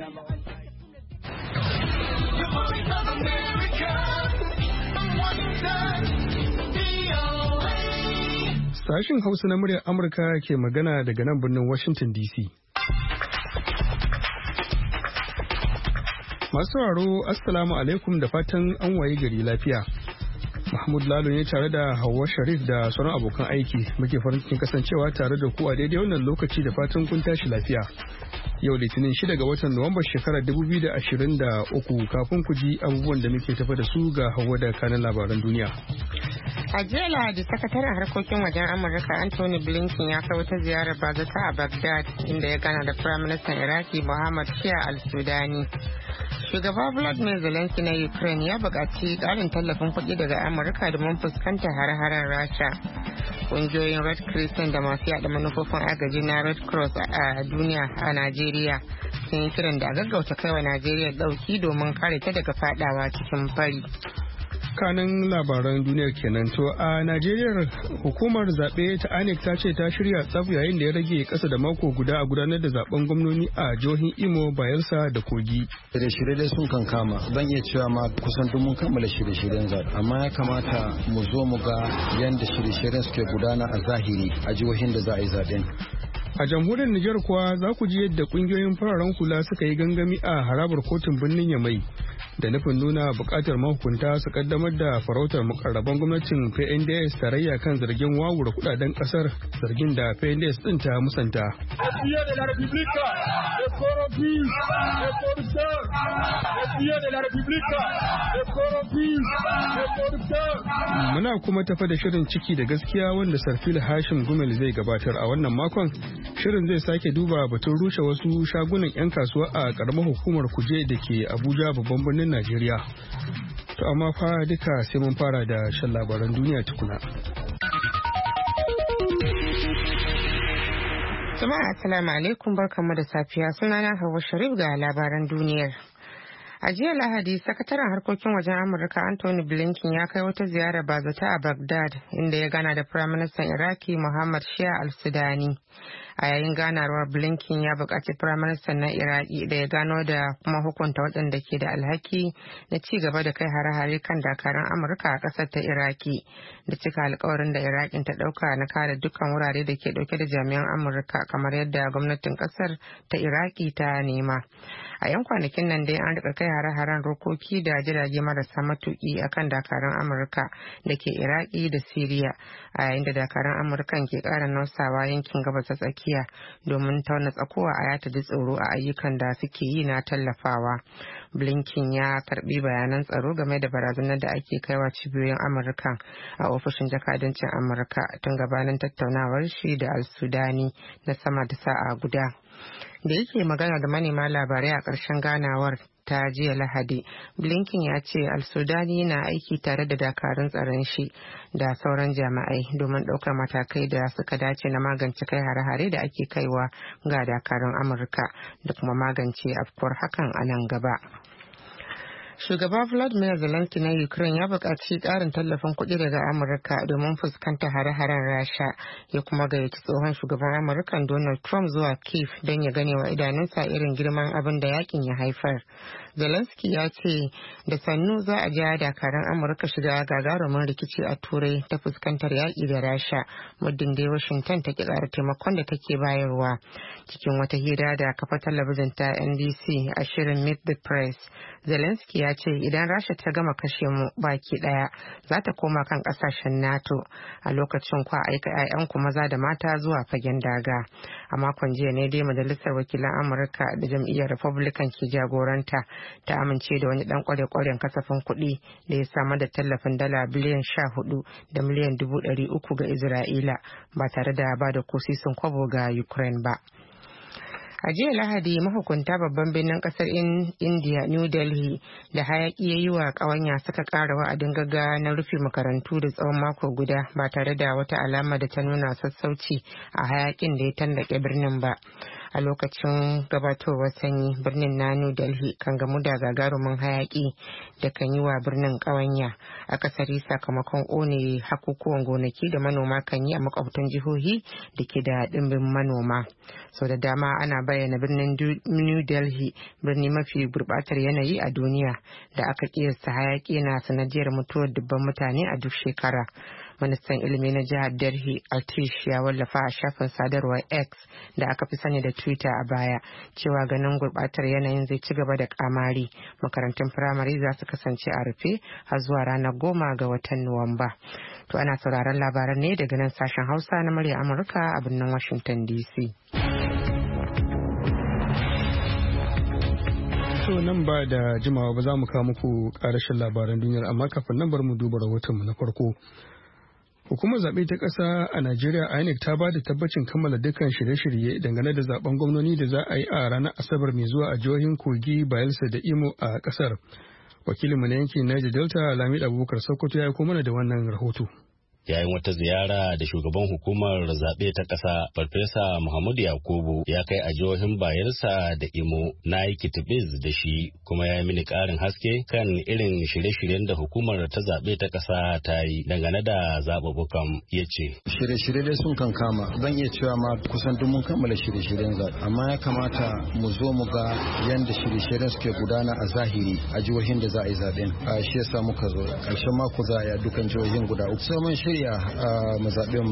Sashin Hausa na muryar Amurka ke magana daga nan birnin Washington DC. Masu sauraro, Assalamu alaikum da fatan an waye gari lafiya. Mahmud Lalo ne tare da Hauwa Sharif da sauran abokan aiki muke farin cikin kasancewa tare da ku a daidai wannan lokaci da fatan kun tashi lafiya. Yau Litinin 6 ga watan Nuwambar shekarar 2023 kafin ku ji abubuwan da muke tafa da su ga Hauwa da kanan labaran duniya. A jiya Lahadi, sakataren harkokin wajen Amurka Anthony Blinken ya kai wata ziyarar bazata a Baghdad inda ya gana da Firaministan Iraki Mohammad Shia al-Sudani. Shugaba Volodymyr Zelensky na Ukraine ya buƙaci ƙarin tallafin kuɗi daga Amurka domin fuskantar har-haren Rasha. Ƙungiyoyin Red Crescent da masu yaɗa manufofin agaji na Red Cross a duniya a Najeriya sun yi kiran da a gaggauta kaiwa Najeriya ɗauki domin kare ta daga faɗawa cikin fari. Kanin labaran duniyar kenan. To a Najeriya hukumar zaɓe ta INEC ta ce ta shirya tsaf yayin da ya rage ƙasa da mako guda a gudanar da zaben gwamnoni a jihohin Imo, Bayelsa da Kogi. Shirye-shirye sun kan kama, zan iya cewa ma kusan duk mun kammala shirye-shiryen zaɓe, amma ya kamata mu zo mu ga yadda shirye-shiryen suke gudana a zahiri a jihohin da za a yi zaɓen. A jamhuriyar Nijar kuwa za ku ji yadda kungiyoyin fararen hula suka yi gangami a harabar kotun birnin Yamai da nufin nuna bukatar mahukunta su kaddamar da farautar mukarraban gwamnatin PNDS tarayya kan zargin wawura kudaden kasar, zargin da PNDS din ta musanta. Muna kuma tafa da shirin ciki da gaskiya wanda Sarfil Hashim Gumel zai gabatar a wannan makon. Shirin zai sake duba batun rushe wasu shagunan 'yan kasuwa a karamar hukumar Kuje da ke Abuja babban birnin Najeriya. To amma fa duka sai mun fara da shan labaran duniya tukuna. Jama'a assalamu alaikum, barkamu da safiya, sunana Hauwa Sharif ga labaran duniyar. A jiya Lahadi, sakataren harkokin wajen Amurka Anthony Blinken ya kai wata ziyarar bazata a Baghdad inda ya gana da Firaministan Iraki Mohammad Shia al-Sudani. A yayin ganawar, Blinken ya buƙaci Firaministan na Iraki da ya gano da kuma hukunta waɗanda ke da alhaki na ci gaba da kai hare-hare kan dakarun Amurka a ƙasar ta Iraki da cika alkawarin da Iraƙin ta ɗauka na kare dukkan wurare da ke ɗauke da jami'an Amurka kamar yadda gwamnatin ƙasar ta Iraki ta nema. A 'yan kwanakin nan dai an rika kai hare-haren rokoki da jirage marasa matuki akan dakarun Amurka da ke Iraki da Siriya, a yayin da dakarun Amurkan ke ƙara nausawa yankin gabas ta tsakiya domin tauna tsakuwa a yata ji tsoro a ayyukan da suke yi na tallafawa. Blinken ya karbi bayanan tsaro game da barazanar da ake kaiwa cibiyoyin Amurka a ofishin jakadancin Amurka tun gabanin tattaunawar shi da al-Sudani na sama da sa'a guda. Da yake magana da manema labarai a ƙarshen ganawar ta jiya Lahadi, Blinken ya ce al-Sudani na aiki tare da dakarun tsaron shi da sauran jami'ai domin ɗaukar matakai da suka dace na magance kai hare-hare da ake kaiwa ga dakarun Amurka da kuma magance afkuwar hakan a nan gaba. Shugaba Volodymyr Zelensky na Ukraine ya buƙaci ƙarin tallafin kuɗi daga Amurka domin fuskantar hare-haren Rasha, ya kuma gayyaci tsohon shugaban Amurka Donald Trump zuwa Kyiv don ya gane wa idanunsa irin girman abin da yakin ya haifar. Zelensky ya ce da sannu za a ja dakarun Amurka shiga gagarumin rikici a Turai ta fuskantar yaƙi da Rasha, muddin dai Washington ta ƙi ƙara taimakon da take bayarwa. Cikin wata hira da kafa talabijin ta NBC a shirin Meet the Press, Zelensky ya ce idan Rasha ta gama kashe mu baki daya za ta koma kan kasashen NATO, a lokacin kwa aika 'ya'yanku maza da mata zuwa fagen daga. A makon jiya ne dai majalisar wakilan Amurka da jam'iyyar Republican ke jagoranta ta amince da wani dan kware-kwaren kasafin kuɗi da ya samar da tallafin dala biliyan 14 da miliyan 300 ga Isra'ila ba tare da ba da kusisin kwabo ga Ukraine ba. A jiya Lahadi, mahukunta babban birnin kasar India New Delhi da hayaki ya yi wa ƙawanya suka ƙara wa'adin gaggawa na rufe makarantu da tsawon mako guda ba tare da wata alama da ta nuna sassauci a hayakin da ya tandake birnin ba. a lokacin gabatowar sanyi birnin na New Delhi kan gamu da gagarumin hayaki da kan yi wa birnin ƙawanya akasari sakamakon ƙone hakukuwan gonaki da manoma kan yi a makwabtan jihohi da ke da ɗimbin manoma. Sau da dama ana bayyana birnin New Delhi birni mafi gurbatar yanayi a duniya da aka kiyasta hayaki na sanadiyar mutuwar dubban mutane a duk shekara. Ministan ilimi na jihar Delhi Atish ya wallafa a shafin sadarwar X da aka fi sani da Twitter a baya cewa ganin gurbatar yanayin zai ci gaba da kamari. Makarantun firamare za su kasance a rufe har zuwa ranar 10 ga watan Nuwamba. To ana sauraron labaran ne daga nan sashen Hausa na murya Amurka a birnin Washington DC. To nan ba da jimawa ba za mu kawo muku karashin labaran duniyar, amma kafin nan bar mu duba rahotonmu na farko. Hukumar zaɓe ta ƙasa a Najeriya INEC ta ba da tabbacin kammala dukkan shirye-shirye dangane da zaben gwamnoni da za a yi a ranar Asabar mai zuwa a jihohin Kogi, Bayelsa da Imo a ƙasar. Wakilinmu na yankin Niger Delta Lamid Abubakar Sokoto ya aiko mana da wannan rahoto. Yayin wata ziyara da shugaban hukumar zaɓe ta ƙasa Farfesa Muhammadu Yakubu ya kai a jihohin Bayelsa da Imo, na yi kitibiz da shi kuma ya yi mini ƙarin haske kan irin shirye-shiryen da hukumar ta zaɓe ta ƙasa ta yi dangane da zaɓuɓɓukan. Ya ce, shirye-shirye dai sun kan kama, zan iya cewa ma kusan duk mun kammala shirye-shiryen zaɓe, amma ya kamata mu zo mu ga yadda shirye-shiryen suke gudana a zahiri a jihohin da za a yi zaɓen. Shi yasa muka zo ƙarshen mako za a yi a dukkan jihohin guda uku. Shirya mazaɓen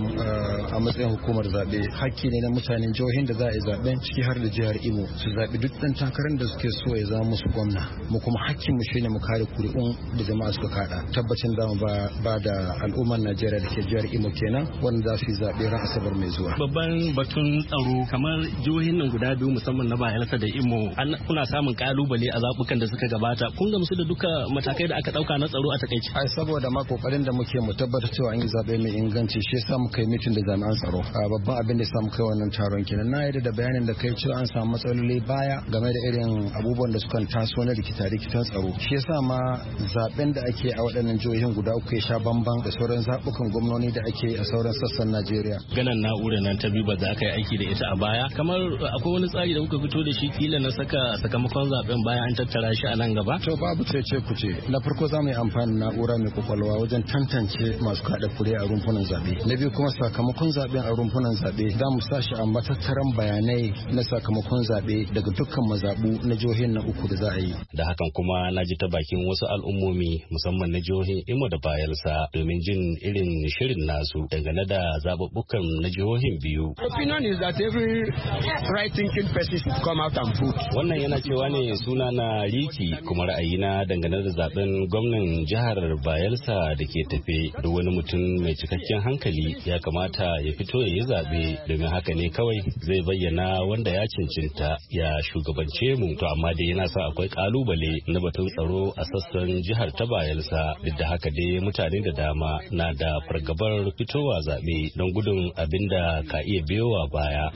a matsayin hukumar zaɓe hakki ne na mutanen jihohin da za a yi zaɓen ciki har da jihar Imo su zaɓi duk ɗan takarar da suke so ya zama musu gwamna. Mu kuma hakkin mu shine mu kare kuri'un da jama'a suka kada. Tabbacin da mu ba da al'ummar Najeriya da ke jihar Imo kenan wanda za su yi zaɓe ran Asabar mai zuwa. Babban batun tsaro kamar jihohin nan guda biyu musamman na Bayelsa da Imo kuna samun kalubale a zaɓukan da suka gabata. Kun gamsu da duka matakai da aka ɗauka na tsaro a takaice? Ai saboda ma kokarin da muke mu tabbatar cewa an yi zaɓe mai inganci shi yasa muka yi mitin da jami'an tsaro. Babban abin da yasa muka yi wannan taron kenan. Na yarda da bayanin da kai cewa an samu matsaloli baya game da irin abubuwan da sukan taso na rikitan tsaro. Shi yasa ma zaben da ake a waɗannan jihohin guda uku ya sha bamban da sauran zaɓukan gwamnoni da ake a sauran sassan Najeriya. Ganin na'urar nan ta biba da aka yi aiki da ita a baya kamar akwai wani tsari da kuka fito da shi kila na saka sakamakon zaben bayan an tattara shi a nan gaba? To babu cece kuce. Na farko za mu yi amfani da na'ura mai kwakwalwa wajen tantance masu kaɗa fure a rumfunan zaɓe. Na biyu kuma sakamakon zaɓen a rumfunan zaɓe za mu sa shi a matattaran bayanai na sakamakon zaɓe daga dukkan mazaɓu na jihohin na uku da za a yi. Da hakan kuma na ji ta bakin wasu al'ummomi musamman na jihohin Imo da Bayelsa domin jin irin shirin nasu dangane da zaɓuɓɓukan na jihohin biyu. Opinion is that every right thinking person should come out and vote. Wannan yana cewa ne suna na Riki kuma ra'ayina dangane da zaben gwamnan jihar Bayelsa da ke tafe. Duk wani mutum mai cikakken hankali ya kamata ya fito ya yi zaɓe domin haka ne kawai zai bayyana wanda ya cincinta ya shugabance mu. To amma dai yana sa akwai kalubale na batun tsaro a sassan jihar ta Bayelsa. Duk da haka dai mutane da dama na da fargabar fitowa zaɓe don gudun abin da ka iya biyowa baya.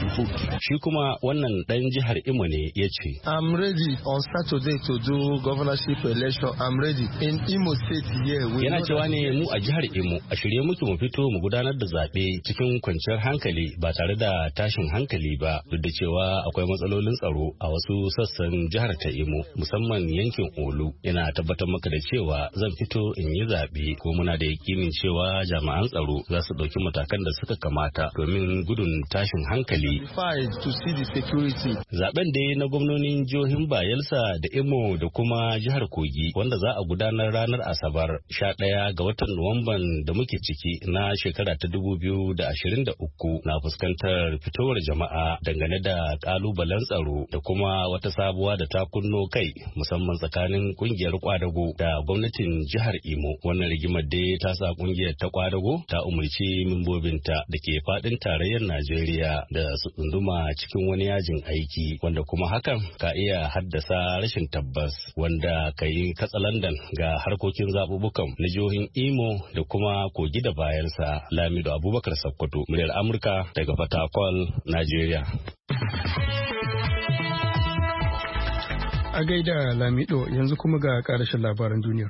Shi kuma wannan ɗan jihar Imo ne ya ce, I'm ready on Saturday to do governorship election. I'm ready in Imo State here. Yana cewa ne mu a jihar Imo a shirye muke mu fito mu gudanar da zaɓe cikin kwanciyar hankali ba tare da tashin hankali ba, duk da cewa akwai matsalolin tsaro a wasu sassan jihar ta Imo musamman yankin Olu. Yana tabbatar maka da cewa zan fito in yi zaɓe ko muna da yakinin cewa jami'an tsaro za su ɗauki matakan da suka kamata domin gudun tashin hankali. Zaben dai na gwamnonin jihohin Bayelsa da Imo da kuma jihar Kogi wanda za a gudanar ranar Asabar 11 ga watan Nuwamban da muke ciki na shekara ta 2023 na fuskantar fitowar jama'a dangane da kalubalen tsaro da kuma wata sabuwa da ta kunno kai musamman tsakanin kungiyar kwadago da gwamnatin jihar Imo. Wannan rigimar dai ta sa kungiyar ta kwadago ta umarci membobinta da ke fadin tarayyar Najeriya da su tsunduma cikin wani yajin aiki wanda kuma hakan ka iya haddasa rashin tabbas wanda ka yi katsalandan ga harkokin zaɓuɓɓukan na jihohin Imo da kuma Kogi da Bayelsa. Lamido Abubakar Sokoto, muryar Amurka daga Fatakwal, Najeriya. A gaida Lamido yanzu kuma ga ƙarashin labaran duniyar.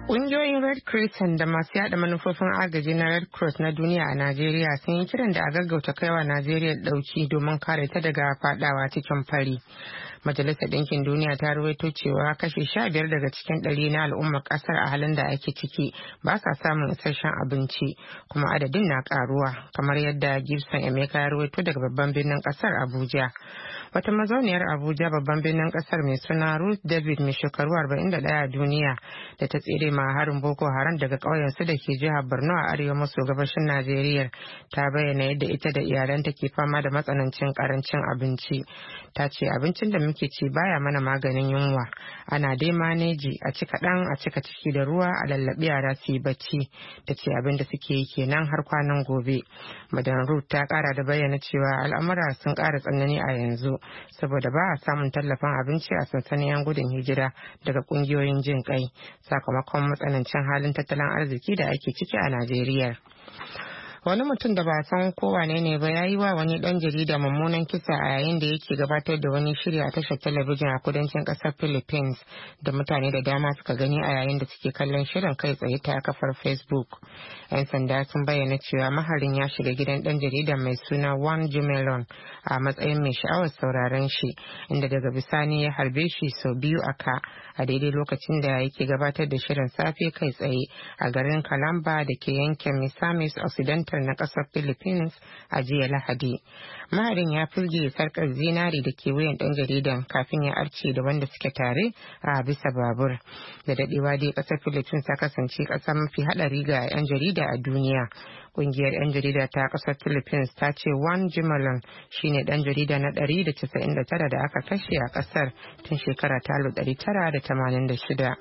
Ƙungiyoyin Red Crescent da masu yada manufofin agaji na Red Cross na duniya a Najeriya sun yi kiran da a gaggauta kaiwa Najeriya ɗauki domin kare ta daga fadawa cikin fari. Majalisar Ɗinkin Duniya ta rawaito cewa kashi 15 daga cikin 100 na al'ummar ƙasar a halin da ake ciki ba sa samun isasshen abinci, kuma adadin na ƙaruwa, kamar yadda Gibson Emeka ya rawaito daga babban birnin ƙasar Abuja. Wata mazauniyar Abuja babban birnin ƙasar mai suna Ruth David mai shekaru 41 a duniya da ta tsere ma harin Boko Haram daga ƙauyensu da ke jihar Borno a arewa maso gabashin Najeriya ta bayyana yadda ita da iyalanta ke fama da matsanancin ƙarancin abinci. Ta ce abincin da muke ci baya mana maganin yunwa, ana dai maneji a ci kaɗan a cika ciki da ruwa a lallaɓi yara su yi bacci. Ta ce abin da suke yi kenan har kwanan gobe. Madan Ruth ta ƙara da bayyana cewa al'amura sun ƙara tsanani a yanzu saboda ba a samun tallafin abinci a sansanin 'yan gudun hijira daga ƙungiyoyin jin kai sakamakon matsanancin halin tattalin arziki da ake ciki a Najeriya. Wani mutum da ba san ko wane ne ba ya yi wa wani dan jarida mummunan kisa a yayin da yake gabatar da wani shiri a tashar talabijin a kudancin kasar Philippines da mutane da dama suka gani a yayin da suke kallon shirin kai tsaye ta kafar Facebook. 'Yan sanda sun bayyana cewa maharin ya shiga gidan dan jarida mai suna Juan Jumelon a matsayin mai sha'awar sauraron shi, inda daga bisani ya harbe shi sau biyu a ka a daidai lokacin da yake gabatar da shirin safe kai tsaye a garin Calamba da ke yankin Misamis Occidental na kasar Philippines a jiya Lahadi. Maharin ya firge sarkar zinari da ke wuyan dan jaridan kafin ya arce da wanda suke tare a bisa babur. Da dadewa dai kasar Philippines ta kasance kasa mafi hadari ga 'yan jarida a duniya. Kungiyar 'yan jarida ta kasar Philippines ta ce Juan Jumelon shine dan jarida na 199 da aka kashe a kasar tun shekara ta 1986.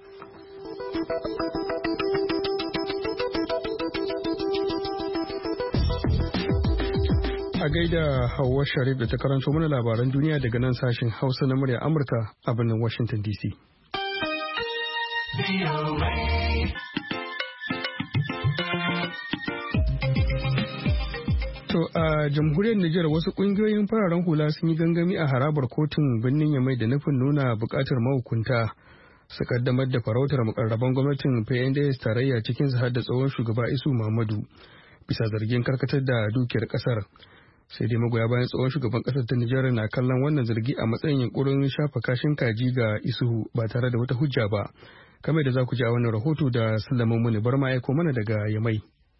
A gaida Hauwa Sharif da ta karanto mana labaran duniya daga nan sashen Hausa na murya Amurka a birnin Washington DC. To a jamhuriyar Nijar wasu kungiyoyin fararen hula sun yi gangami a harabar kotun birnin Yamai da nufin nuna bukatar mahukunta su kaddamar da farautar mukarraban gwamnatin PNDS tarayya cikin su har da tsohon shugaba Isu Muhammadu bisa zargin karkatar da dukiyar kasar. Sai dai magoya bayan tsohon shugaban kasar ta Nijar na kallon wannan zargi a matsayin yunkurin shafa kashin kaji ga Isuhu ba tare da wata hujja ba. Kamar da za ku ji a wannan rahoto da Sulaiman Muni Barma ya mana daga Yamai.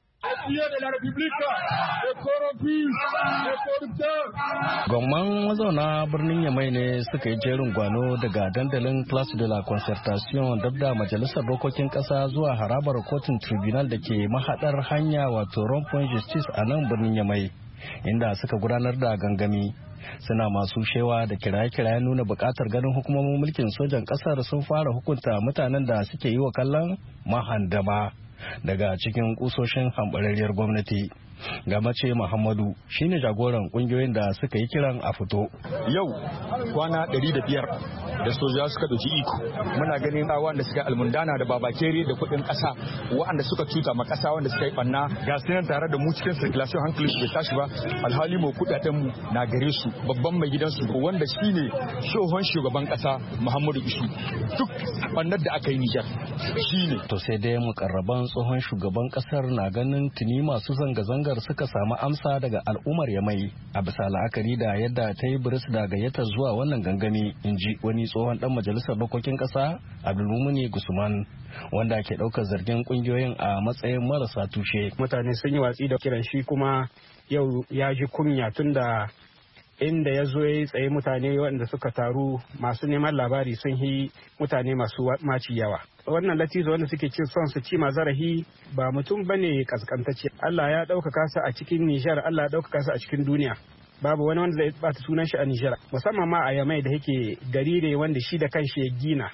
Gwamman mazauna birnin Yamai ne suka yi jerin gwano daga dandalin Place de la Concertation dab da majalisar dokokin kasa zuwa harabar kotun tribunal da ke mahadar hanya wato Rond-Point Justice a nan birnin Yamai, inda suka gudanar da gangami. Suna masu shewa da kiraye-kiraye nuna bukatar ganin hukumomin mulkin sojan kasar sun fara hukunta mutanen da suke yi wa kallon mahandama daga cikin kusoshin hambararriyar gwamnati. Gamace Muhammadu shine jagoran kungiyoyin da suka yi kiran a fito. Yau kwana 105 da soja suka dauki iko. Muna ganin wanda suka almundana da babakere da kudin kasa, wanda suka cuta ma kasa, wanda suka yi banna ga sunan tare da mu cikin circulation hankali bai tashi ba. Alhali mu kudaden mu na gare su, babban mai gidansu wanda shine shohon shugaban kasa Muhammadu Isu. Duk bannar da aka yi Nijar shine. To sai dai mukarraban tsohon shugaban kasar na ganin tuni masu zanga-zanga suka samu amsa daga al'ummar Yamai a bisa la'akari da yadda ta yi biris da gayyata zuwa wannan gangami, in ji wani tsohon dan majalisar dokokin kasa Abdulmumuni Gusman, wanda ke daukar zargin kungiyoyin a matsayin marasa tushe. Mutane sun yi watsi da kiran shi, kuma yau ya ji kunya tunda inda ya zo ya yi tsaye mutane waɗanda suka taru masu neman labari sun yi mutane masu maci yawa. Wannan latizo wanda suke cin son su ci zarafi ba mutum bane kaskantacce. Allah ya ɗaukaka su a cikin Nijar, Allah ya ɗaukaka su a cikin duniya. Babu wani wanda zai bata sunan shi a Nijar, musamman ma a Yamai da yake gari ne wanda shi da kanshi ya gina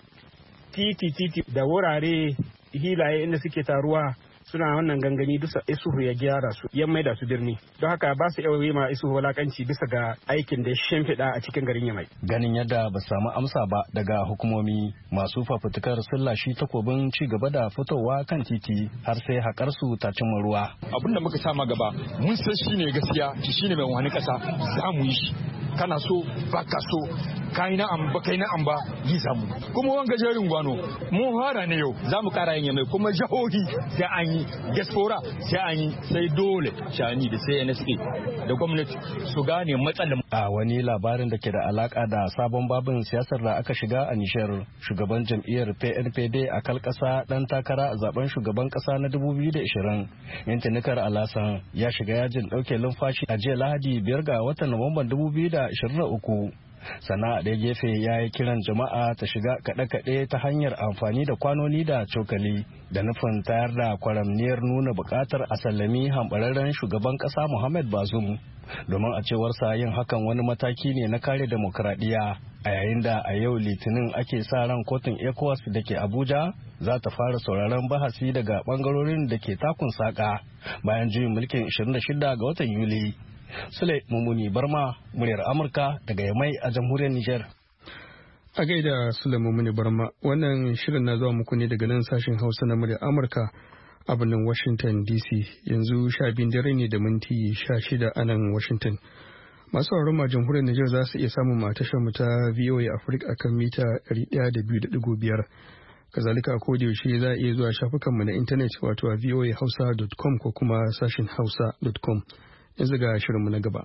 titi da wurare hilaye inda suke taruwa. Suna wannan gangami dusa Isuhu ya gyara su, ya maida su birni, don haka ba su iya ma Isuhu walakanci bisa ga aikin da ya shimfiɗa a cikin garin Yamai. Ganin yadda ba samu amsa ba daga hukumomi, masu fafutukar sun lashi takobin ci gaba da fitowa kan titi har sai haƙar su ta cimma ruwa. Abin da muka sama gaba mun san shine gaskiya, shine mai wani ƙasa, za mu yi shi. Kana so ba ka so kai na an ba kai na an ba yi samu kuma wanga jerin gwano mun fara ne yau za mu kara yin mai kuma jahohi sai an yi diaspora sai an yi sai dole shani da sai NSP da gwamnati su gane matsalar. A wani labarin da ke da alaka da sabon babin siyasar da aka shiga a Nishar, shugaban jam'iyyar PNPD a kalkasa dan takara a zaben shugaban kasa na 2020 Yantanikar Alasan ya shiga yajin dauke lumfashi a jiya Lahadi 5 ga watan Nuwamban 2023. Sana'a ɗaya gefe ya yi kiran jama'a ta shiga kaɗe-kaɗe ta hanyar amfani da kwanoni da cokali da nufin tayar da kwaramniyar nuna buƙatar a sallami hambararren shugaban ƙasa Muhammad Bazoum, domin a cewarsa yin hakan wani mataki ne na kare demokradiyya a yayin da a yau Litinin ake sa ran kotun ECOWAS da ke Abuja za ta fara sauraron bahasi daga bangarorin da ke takun saƙa bayan juyin mulkin 26 ga watan Yuli. Sule Mumuni Barma, muryar Amurka daga Yamai a jamhuriyar Nijar. A gaida Sule Mumuni Barma, wannan shirin na zuwa muku ne daga nan sashen Hausa na muryar Amurka a birnin Washington DC. Yanzu 12 dare ne da minti 16 a nan Washington. Masu sauraron ma jamhuriyar Nijar za su iya samun matashar mu ta VOA Africa akan mita 102.5. Kazalika ko da yaushe za a iya zuwa shafukanmu na intanet wato a voahausa.com ko kuma sashen hausa.com. Yanzu ga shirinmu na gaba.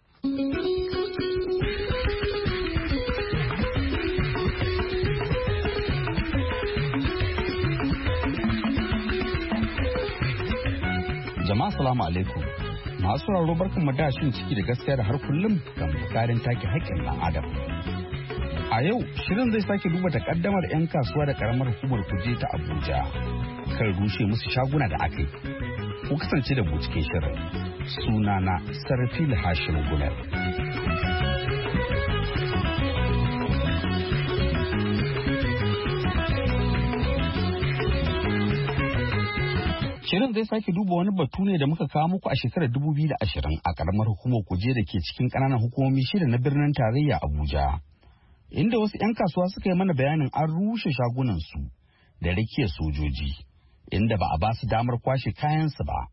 Jama'a salamu alaikum. Masu sauraro barkan da shin ciki da gaskiya da har kullum kan bukarin take haƙƙin ɗan adam. A yau shirin zai sake duba takaddamar 'yan kasuwa da karamar hukumar Kuje ta Abuja kan rushe musu shaguna da aka yi. Ku kasance da mu cikin shirin. Sunana Sarfil Hashim Gumel. Shirin zai sake duba wani batu ne da muka kawo muku a shekarar 2020 a karamar hukumar Kuje da ke cikin ƙananan hukumomi shida na birnin tarayya Abuja. Inda wasu 'yan kasuwa suka yi mana bayanin an rushe shagunansu da rakiyar sojoji, inda ba a ba su damar kwashe kayansu ba.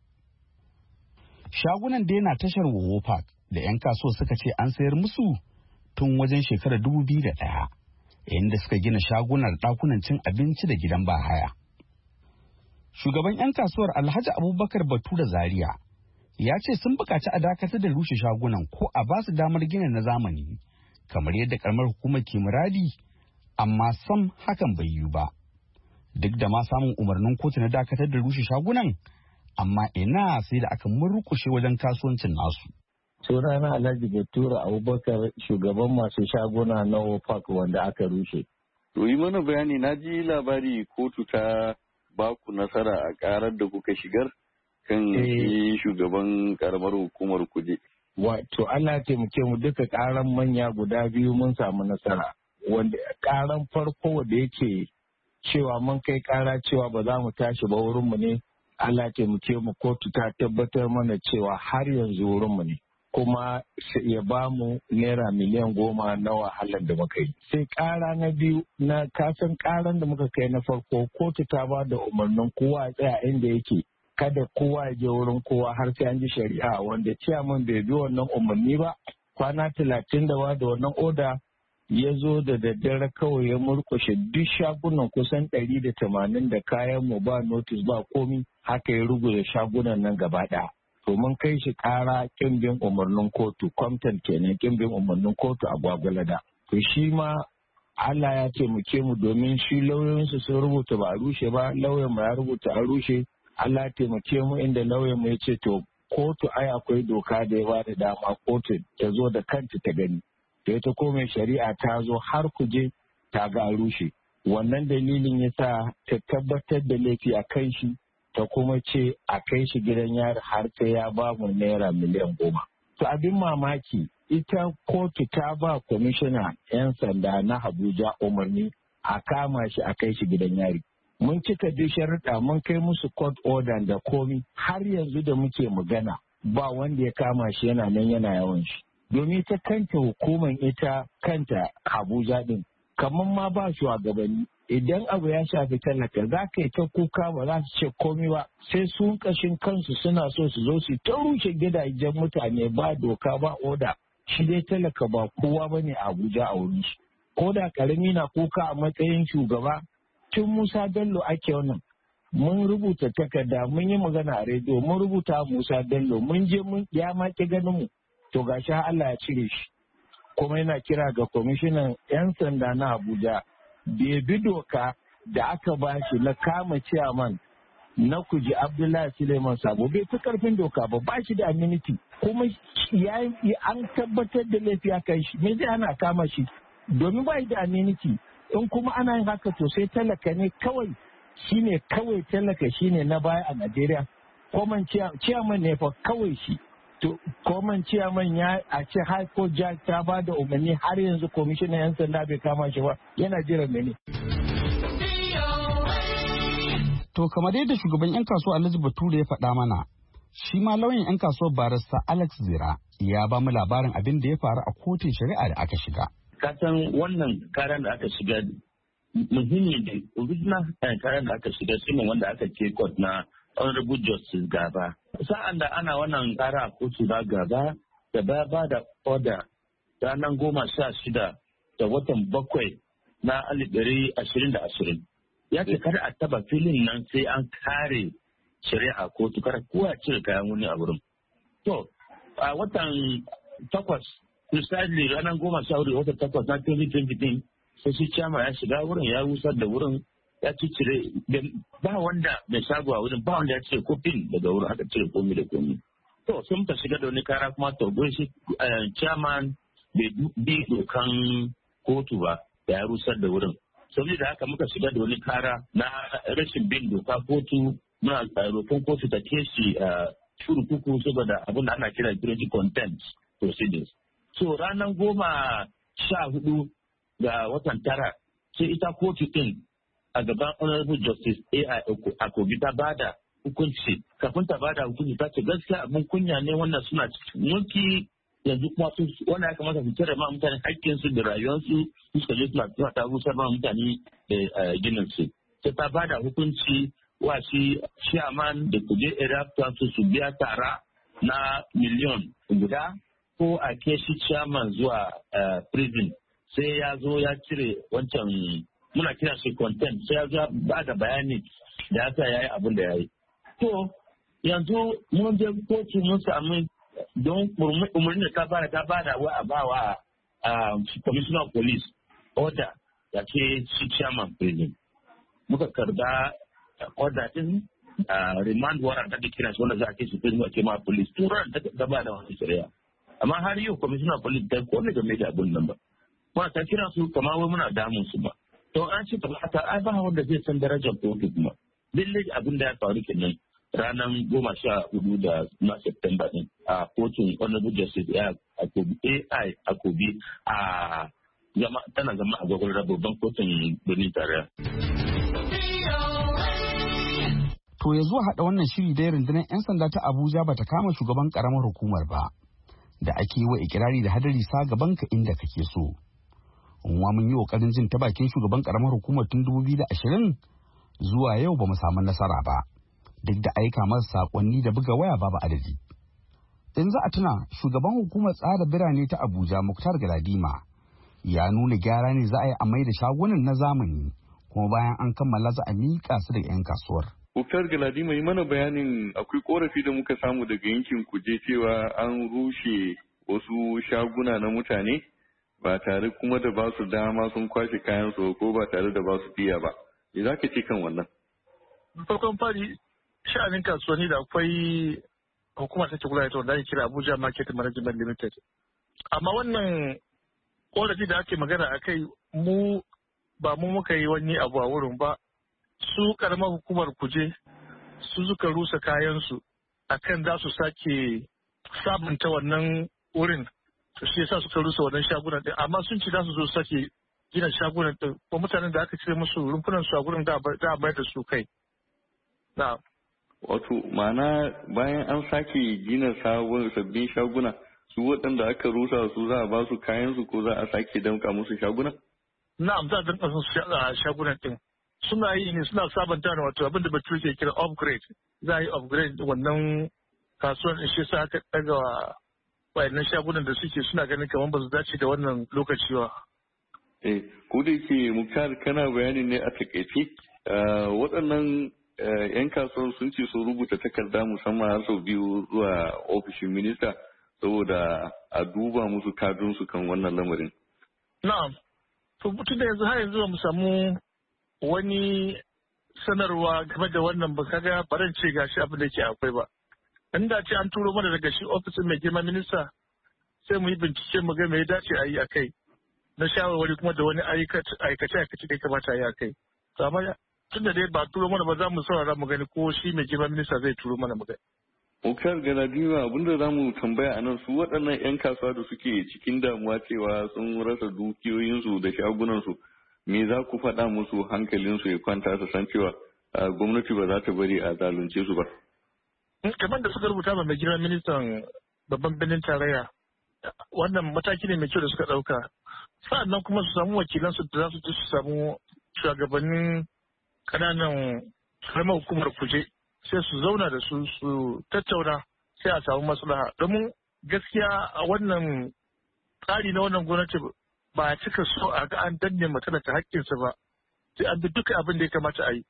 Shagunan da yana tashar Wowo Park da 'yan kasuwa suka ce an sayar musu tun wajen shekarar 2001, inda suka gina shagunan ɗakunan cin abinci da gidan bahaya. Shugaban 'yan kasuwar Alhaji Abubakar Bature Zaria ya ce sun buƙaci a dakatar da rushe shagunan ko a ba su damar gina na zamani kamar yadda karamar hukumar ke muradi, amma sam hakan bai yiwu ba. Duk da ma samun umarnin kotu na dakatar da rushe shagunan, amma ina sai da aka murƙushe wajen kasuwancin nasu. Sunana Alhaji Bature Abubakar, shugaban masu shaguna na OPAC wanda aka rushe. To yi mana bayani, na ji labari kotu ta ba ku nasara a karar da kuka shigar kan shi shugaban karamar hukumar Kuje. Wato Allah taimake mu duka karan manya guda biyu mun samu nasara. Wanda karan farko wanda yake cewa mun kai kara cewa ba za mu tashi ba wurinmu ne, Allah taimake mu kotu ta tabbatar mana cewa har yanzu wurinmu ne. Kuma ya ba mu naira miliyan 10 na wahalar da muka yi. Sai kara na biyu na kasan karan da muka kai na farko kotu ta ba da umarnin kowa a tsaya inda yake. Kada kowa ya je wurin kowa har sai an ji shari'a, wanda ciyaman bai bi wannan umarni ba. Kwana 30 da wannan oda ya zo da daddare kawai ya murkushe duk shagunan kusan 180 da kayan mu ba notice ba komi, haka ya ruguza shagunan nan gaba ɗaya. To mun kai shi ƙara kimbin umarnin kotu, kwamtan kenan kimbin umarnin kotu a Gwagwalada. To shi ma Allah ya taimake mu domin shi lauyoyinsu sun rubuta ba a rushe ba, lauyan mu ya rubuta a rushe. Allah ya taimake mu inda lauyan mu ya ce to kotu ai akwai doka da ya bada dama kotu ta zo da kanta ta gani. Da ita ko mai shari'a ta zo har Kuje ta ga a rushe. Wannan dalilin ya sa ta tabbatar da laifi a kan shi, ta kuma ce a kai shi gidan yari har sai ya ba mu naira miliyan 10. To abin mamaki ita kotu ta ba kwamishina 'yan sanda na Abuja umarni a kama shi a kai shi gidan yari. Mun cika duk sharuɗa mun kai musu court order da komi, har yanzu da muke magana ba wanda ya kama shi yana nan yana yawan shi. Domin ta kanta hukumar ita kanta Abuja din kamar ma ba shugabanni. Idan abu ya shafi talaka za ka yi ta kuka ba za su ce komi ba, sai sun kashin kansu suna so su zo su ta rushe gidajen mutane ba doka ba oda. shi dai talaka ba kowa ba ne a Abuja a wurin shi. Ko da karami na kuka a matsayin shugaba, tun Musa Bello ake wannan. Mun rubuta takarda, mun yi magana a rediyo, mun rubuta Musa Bello, mun je mun ya maki ganin mu. To gashi Allah ya cire shi. Kuma yana kira ga kwamishinan 'yan sanda na Abuja da ya bi doka da aka ba shi na kama ciyaman na kuji Abdullahi Suleiman Sabo, bai fi karfin doka ba shi da aminiti, kuma an tabbatar da laifi a kan shi, me zai ana kama shi domin ba shi da aminiti. In kuma ana yin haka to sai talaka ne kawai, shine kawai talaka shine na baya a Najeriya. Koman ciyaman ne fa kawai shi. To koman ciyaman ya a ce High Court Judge ta ba da umarni har yanzu kwamishinan 'yan sanda bai kama shi ba, yana jiran mene. To kamar yadda shugaban 'yan kasuwa Alhaji Bature ya faɗa mana, shi ma lauyan 'yan kasuwar barista Alex Zira ya ba mu labarin abin da ya faru a kotun shari'a da aka shiga. Kasan wannan karan da aka shiga muhimmi da original karan da aka shiga shine wanda aka ce court na Honorable Justice Gaba. Sa'an da ana wannan kara a kotu na Gaba da ba da order ranar 16 da watan 7 na 2020. Ya ce kada a taba filin nan sai an kare shari'a kotu, kada kowa cire kayan wani a wurin. To, a watan 8, misali ranar 14 watan 8 na 2020 sai shi chama ya shiga wurin, ya rusar da wurin, ya cire ba wanda mai shago a wurin, ba wanda ya cire kofin daga wurin, aka cire komi da komi. To, sun ta shiga da wani kara kuma to shi chairman bai bi dokan kotu ba, da ya rusar da wurin. Saboda haka muka shiga da wani kara na rashin bin doka kotu, muna roƙon kotu ta keshi kurkuku saboda abin da ana kira guilty contempt proceedings. So ranar 14 ga watan 9 sai ita kotu din a gaban Honorable Justice A.I. Akobi ta bada hukunci. Kafin ta bada hukunci ta ce gaskiya abin kunya ne wannan suna cikin mulki yanzu kuma su wanda ya kamata su cire ma mutane hakkinsu da rayuwarsu suka je suna ta rusar ma mutane da ginin su. Sai ta bada hukunci wa shi chairman da kuje area su biya tara na miliyon guda ko a ke shi chairman zuwa prison. Sai ya zo ya cire wancan muna kira shi contempt, sai ya zo ba da bayani da ya sa ya yi abin da ya yi. To yanzu mun je kotu mun samu don umarni da ta bada wa a bawa commissioner of police order ya ce shi chairman prison. Muka karba order din remand warrant da kira shi wanda za a kai su prison a ce ma police turan da gaba da wasu shari'a. Amma har yau commissioner of police ta kone game da abin nan ba. Kuma ta kira su kamar wai muna damun su ba. To an ce ta ai ba wanda zai san darajar kotu kuma. Lallai abin da ya faru kenan ranar 14 da na September din a kotun Honorable Justice A.I. Akobi a tana zama a gwagwarar babban kotun birnin tarayya. To ya zuwa haɗa wannan shiri dai rundunar 'yan sanda ta Abuja bata kama shugaban karamar hukumar ba da ake yi wa ikirari da hadari sa gaban ka inda kake so. Unwa mun yi ƙoƙarin jin ta bakin shugaban karamar hukumar tun 2020 zuwa yau ba mu samu nasara ba. Duk da aika masa sakonni da buga waya babu adadi. In za a tuna shugaban hukumar tsara birane ta Abuja Muktar Galadima ya nuna gyara ne za a yi a mai da shagunan na zamani kuma bayan an kammala za a miƙa su da 'yan kasuwar. Muktar Galadima yi mana bayanin akwai korafi da muka samu daga yankin kuje cewa an rushe wasu shaguna na mutane ba tare kuma da ba su dama sun kwashe kayan su ko ba tare da ba su biya ba. Me za ka ce kan wannan? Farkon fari sha'anin kasuwanni da akwai hukumar take kula da wanda ake kira Abuja Market Management Limited. Amma wannan korafi da ake magana a kai mu ba mu muka yi wani abu a wurin ba. Su karamar hukumar kuje su suka rusa kayansu akan za su sake sabunta wannan wurin. To shi yasa suka rusa wannan shagunan din amma sun ci za su zo sake gina shagunan din ko mutanen da aka cire musu rumfunan su a gurin da a bayar da su kai. Na. Wato ma'ana bayan an sake gina sabbin shaguna su waɗanda aka rusa su za a ba su kayan su ko za a sake damka musu shaguna? Na'am za a damka musu shagunan din. Suna yi ne suna sabanta da wato abin da bature ke kira upgrade. Za a yi upgrade wannan kasuwan in shi sa aka daga wayannan shagunan da suke suna ganin kamar ba su dace da wannan lokaci ba. Ko da yake Muktar kana bayani ne a takaice waɗannan 'yan kasuwan sun ce sun rubuta takarda musamman har sau biyu zuwa ofishin minista saboda a duba musu kadunsu kan wannan lamarin. Na'am. To mutum da yanzu har yanzu ba mu samu wani sanarwa game da wannan ba kaga baran ce gashi abin da ke akwai ba. Inda ce an turo mana daga shi ofisin mai girma minista sai mu yi bincike mu ga me ya dace a yi a kai. Na shawarwari kuma da wani aikace-aikace da ya kamata a yi a kai. To amma tun da dai ba turo mana ba za mu saurara mu gani ko shi mai girma minista zai turo mana mu gani. Muktar Galadima abinda za mu tambaya a nan su waɗannan 'yan kasuwa da suke cikin damuwa cewa sun rasa dukiyoyinsu da shagunansu me za ku faɗa musu hankalinsu ya kwanta su san cewa gwamnati ba za ta bari a zalunce su ba. Kamar da suka rubuta ba mai girma ministan babban birnin tarayya wannan mataki ne mai kyau da suka ɗauka. Sa'annan kuma su samu wakilansu da za su je su samu shugabannin ƙananan karamar hukumar kuje. Sai su zauna da su tattauna sai a samu maslaha domin gaskiya a wannan tsari na wannan gwamnati ba a cika so a ga an danne matalata haƙƙinsa ba sai an bi duka abin da ya kamata a yi.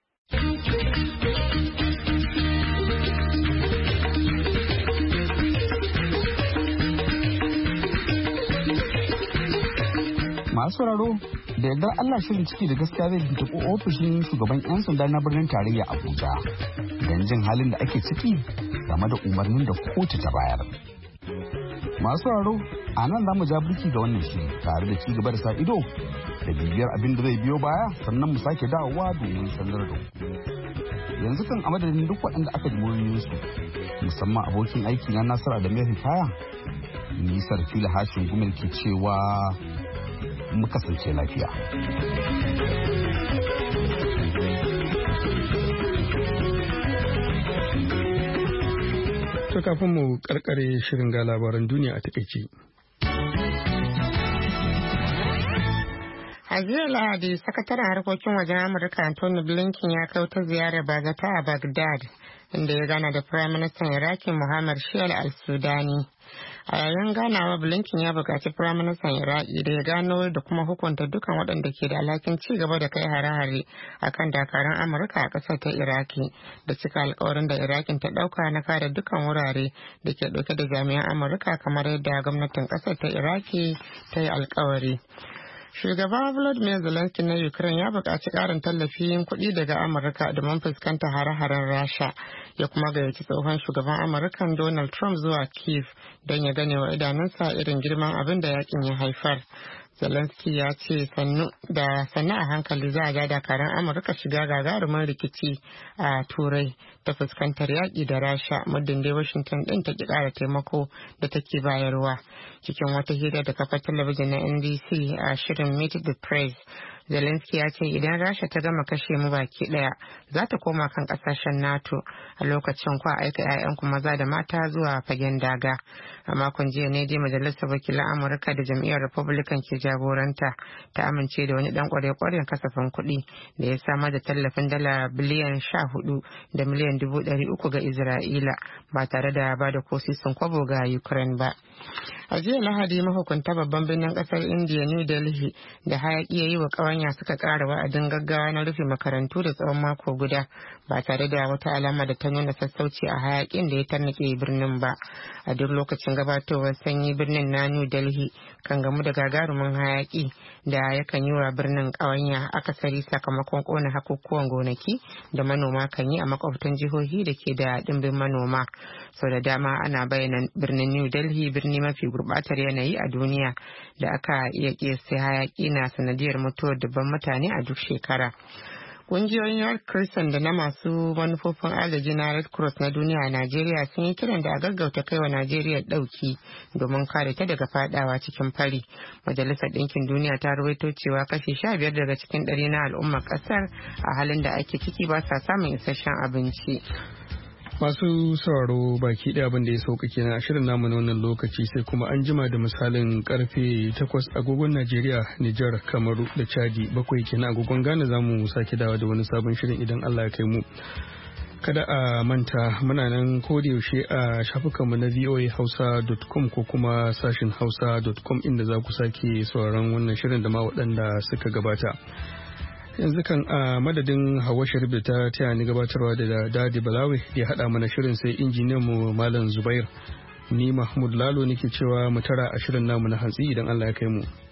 Masu sauraro da yadda Allah shirin ciki da gaskiya zai tuntuɓi ofishin shugaban 'yan sanda na birnin tarayya Abuja don jin halin da ake ciki game da umarnin da kotu ta bayar. Masu sauraro a nan za mu ja birki ga wannan shiri tare da ci gaba da sa ido da bibiyar abin da zai biyo baya sannan mu sake dawowa domin sanar da ku. Yanzu kan a madadin duk waɗanda aka ji muryoyinsu musamman abokin aiki na Nasara da mai Hikaya, Nisar Fila Hashin Gumel ke cewa mu kasance lafiya. To kafin mu karkare shirin ga labaran duniya a takaice. A jiya Lahadi, sakataren harkokin wajen Amurka Anthony Blinken ya kai ta ziyarar bazata a Baghdad, inda ya gana da Firaministan Iraki Muhammad Shia al-Sudani. A yayin ganawa, Blinken ya buƙaci Firaministan Iraki da ya gano da kuma hukunta dukan waɗanda ke da alhakin ci gaba da kai hare-hare a kan dakarun Amurka a ƙasar ta Iraki da cika alkawarin da Irakin ta ɗauka na kare dukan wurare da ke ɗauke da jami'an Amurka kamar yadda gwamnatin ƙasar ta Iraki ta yi alkawari. Shugaba Volodymyr Zelensky na Ukraine ya buƙaci ƙarin tallafin kuɗi daga Amurka domin fuskantar hare-haren Rasha, ya kuma gayyaci tsohon shugaban Amurka Donald Trump zuwa Kyiv don ya gane wa idanunsa irin girman abin da yakin ya haifar. Zelensky ya ce sannu a hankali za a ga dakarun Amurka shiga gagarumin rikici a Turai ta fuskantar yaƙi da Rasha muddin dai Washington ɗin ta ki ƙara taimako da take bayarwa. Cikin wata hira da kafar talabijin na NBC a shirin Meet the Press, Zelensky ya ce idan Rasha ta gama kashe mu baki daya za ta koma kan kasashen NATO a lokacin kwa aika 'ya'yanku maza da mata zuwa fagen daga. A makon jiya ne dai majalisar wakilan Amurka da jam'iyyar Republican ke jagoranta ta amince da wani dan kware-kwaren kasafin kuɗi da ya samar da tallafin dala biliyan 14 da miliyan 300 ga Isra'ila ba tare da ba da kosisin kwabo ga Ukraine ba. A jiya Lahadi mahukunta babban birnin kasar India New Delhi da hayaki ya yi wa ƙawanya suka ƙara wa'adin gaggawa na rufe makarantu da tsawon mako guda ba tare da wata alama da ta nuna sassauci a hayakin da ya tarnake birnin ba. A duk lokacin gabatowar sanyi birnin na New Delhi kan gamu da gagarumin hayaki da yakan yi wa birnin ƙawanya akasari sakamakon ƙona hakukuwan gonaki da manoma kan yi a makwabtan jihohi da ke da ɗimbin manoma. Sau da dama ana bayyana birnin New Delhi birni mafi gurbatar yanayi a duniya da aka iya kiyasta hayaki na sanadiyar mutuwar dubban mutane a duk shekara. Kungiyoyin Red Crescent da na masu manufofin agaji na Red Cross na duniya a Najeriya sun yi kiran da a gaggauta kaiwa Najeriya ɗauki domin kare ta daga fadawa cikin fari. Majalisar Ɗinkin Duniya ta rawaito cewa kashi 15 daga cikin 100 na al'ummar ƙasar a halin da ake ciki ba sa samun isasshen abinci. Masu sauraro baki ɗaya abin da ya sauka kenan a shirin namu na wannan lokaci sai kuma an jima da misalin karfe 8 agogon Najeriya, Nijar, Kamaru da Chadi 7 kenan agogon Ghana za mu sake dawa da wani sabon shirin idan Allah ya kai mu. Kada a manta muna nan yaushe a shafukanmu na voahausa.com ko kuma sashin hausa.com inda za ku sake sauraron wannan shirin da ma waɗanda suka gabata. Yanzu kan a madadin Hauwa Sharif da ta taya ni gabatarwa da Dadi Balawe ya haɗa mana shirin sai injiniyan mu Malam Zubair. Ni Mahmud Lalo nake cewa mu tara a shirin namu na hantsi idan Allah ya kai mu.